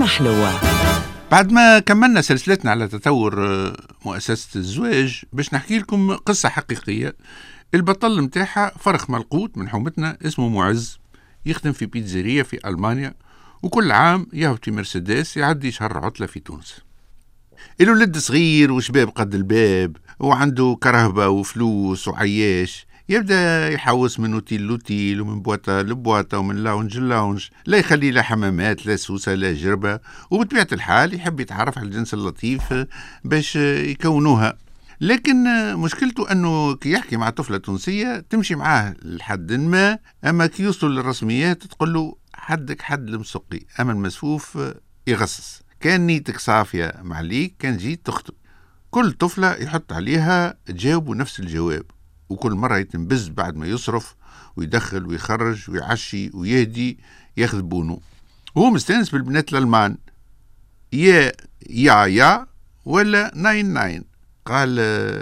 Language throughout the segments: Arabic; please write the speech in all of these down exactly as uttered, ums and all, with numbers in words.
كليمة حلوة. بعد ما كملنا سلسلتنا على تطور مؤسسة الزواج، باش نحكي لكم قصة حقيقية. البطل متاعها فرخ ملقوط من حومتنا اسمه معز، يخدم في بيتزارية في ألمانيا، وكل عام يهبط في مرسيدس يعدي شهر عطلة في تونس. الولد صغير وشباب قد الباب، وعنده كرهبة وفلوس وعياش، يبدأ يحوس من اوتيل لوتيل ومن بواطة لبواطة ومن لاونج لاونج، لا يخلي لا حمامات لا سوسة لا جربة، وبطبيعة الحال يحب يتعرف على الجنس اللطيف باش يكونوها. لكن مشكلته أنه كي يحكي مع طفلة تونسية تمشي معاه لحد ما، أما كي يوصل للرسميات تقول له حدك حد المسقي، أما المسفوف يغصص. كان نيتك صافية معليك كان جيت تخطب. كل طفلة يحط عليها تجاوب نفس الجواب، وكل مرة يتنبز بعد ما يصرف ويدخل ويخرج ويعشي ويهدي ياخذ بونو، وهو مستانس بالبنات الألمان. يا يا يا ولا ناين ناين. قال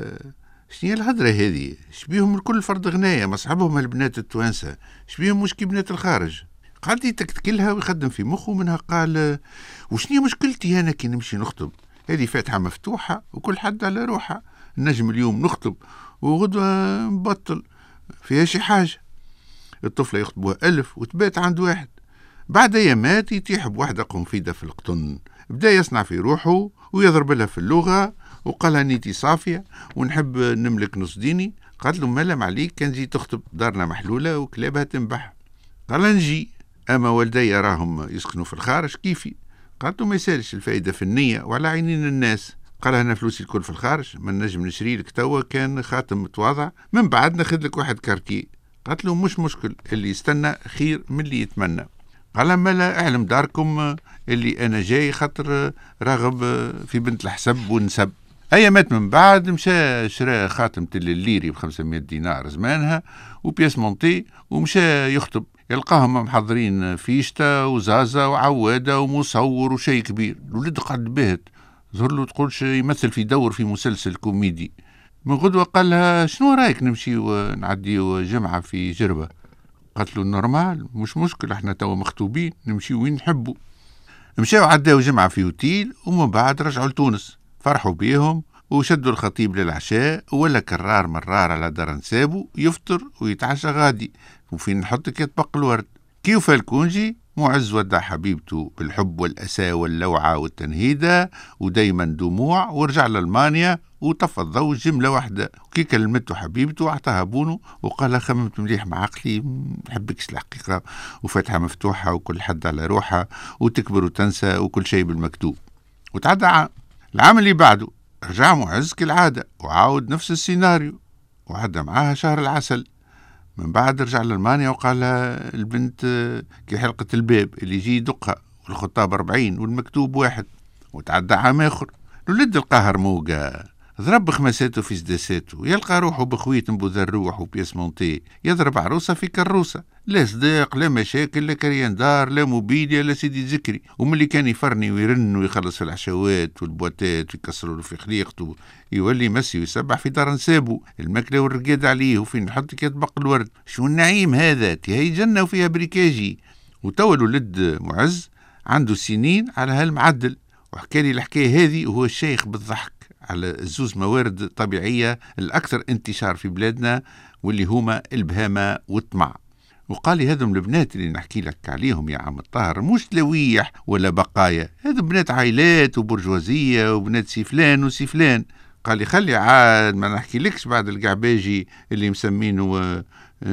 شنية الهضرة هذه؟ شبيهم الكل فرد غناية مصحبهم البنات التوانسة، شبيهم مش كي بنات الخارج. قعد يتكتكلها ويخدم في مخه منها. قال وشنية مشكلتي أنا كي نمشي نخطب؟ هذه فاتحة مفتوحة وكل حد على روحها، النجم اليوم نخطب وغدوة نبطل، فيها شي حاجة. الطفلة يخطبوها ألف وتبات عند واحد. بعد أيامات يتيح بواحدة قنفيدة في القطن، بدأ يصنع في روحه ويضرب لها في اللغة، وقالها نيتي صافية ونحب نملك نص ديني. قالت له مالا معليك كان جي تخطب، دارنا محلولة وكلابها تنبح. قال نجي، أما والدي راهم يسكنوا في الخارج كيفي. قالت له ما يسالش، الفائدة في النية وعلى عينين الناس. قال أنا فلوسي الكل في الخارج، ما نجم نشري لك توا كان خاتم متواضع، من بعد ناخذ لك واحد كارتيه. قالت له مش مشكل، اللي يستنى خير من اللي يتمنى. قال مالا اعلم داركم اللي أنا جاي خاطر راغب في بنت الحسب والنسب. أيامات من بعد مشى شرا خاتم تل الليري بخمسمائة دينار زمانها وبياس مونتي، ومشى يخطب. يلقاهم محضرين فيشتا وزازة وعوادة ومصور وشي كبير. الولد قعد باهت، ظهر له تقولش يمثل في دور في مسلسل كوميدي. من غدوة قال لها شنو رايك نمشي ونعدي جمعة في جربة؟ قالت له نورمال مش مشكل، احنا توا مخطوبين نمشي وين نحبوا. مشاو عداو جمعة في اوتيل، ومن بعد رجعوا لتونس. فرحوا بيهم وشدوا الخطيب للعشاء، ولا كرار مرار على دار نسابو يفطر ويتعشى غادي، وفين نحطك يطبق الورد. كيف الكونجي معز ودع حبيبته بالحب والأسى واللوعة والتنهيدة ودايما دموع، ورجع لألمانيا وطفى الضوء جملة واحدة. وكي كلمته حبيبته أعطاها بونو وقال خممت مليح مع عقلي، محبكش الحقيقة، وفتحة مفتوحة وكل حد على روحها، وتكبر وتنسى وكل شيء بالمكتوب. وتعدى عام. العام اللي بعده رجع معز كالعادة وعاود نفس السيناريو، وعدى معاها شهر العسل. من بعد رجع لألمانيا وقال لها البنت كي حلقة الباب اللي يجي يدقها، والخطاب أربعين والمكتوب واحد. وتعدى عام آخر. الولد القاهر موقع ضرب خمساته في سداساته، يلقى روحه بخويت نبوذ الروح وبياس مونتي، يضرب عروسة في كروسة، لا صداق لا مشاكل لا كريان دار لا موبيليا لا سيدي ذكري. ومن اللي كان يفرني ويرن ويخلص في العشوات والبواتات ويكسروا له في خليقته، يولي مسي ويسبح في دار نسابه، الماكله والرقاد عليه وفين نحطك يطبق الورد. شو النعيم هذا، هي جنة وفيها بريكاجي. وتوا الولد معز عنده سنين على هالمعدل، وحكى لي الحكاية هذه وهو الشيخ بالضحك على الزوز موارد طبيعية الأكثر انتشار في بلادنا، واللي هما البهامة والطمع. وقال لي هذم البنات اللي نحكي لك عليهم يا عم الطاهر مش لويح ولا بقايا، هذم بنات عائلات وبرجوازية وبنات سيفلان وسيفلان. قال لي خلي عاد ما نحكي لكش بعد القعباجي اللي مسمينه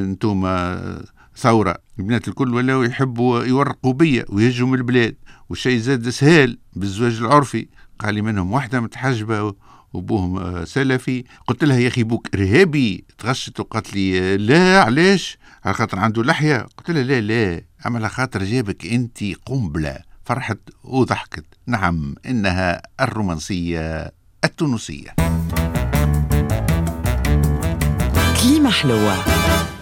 انتوما ثورة. البنات الكل ولاو يحبوا يورقوا بيا ويهجوا البلاد، والشيء زاد سهل بالزواج العرفي. قال لي منهم واحدة متحجبة وابوهم سلفي. قلت لها يا اخي بوك ارهابي؟ تغشت وقالت لي لا علاش؟ على خاطر عنده لحية. قلت لها لا لا، اما على خاطر جابك انت قنبلة. فرحت وضحكت. نعم انها الرومانسية التونسية. كليمة حلوة.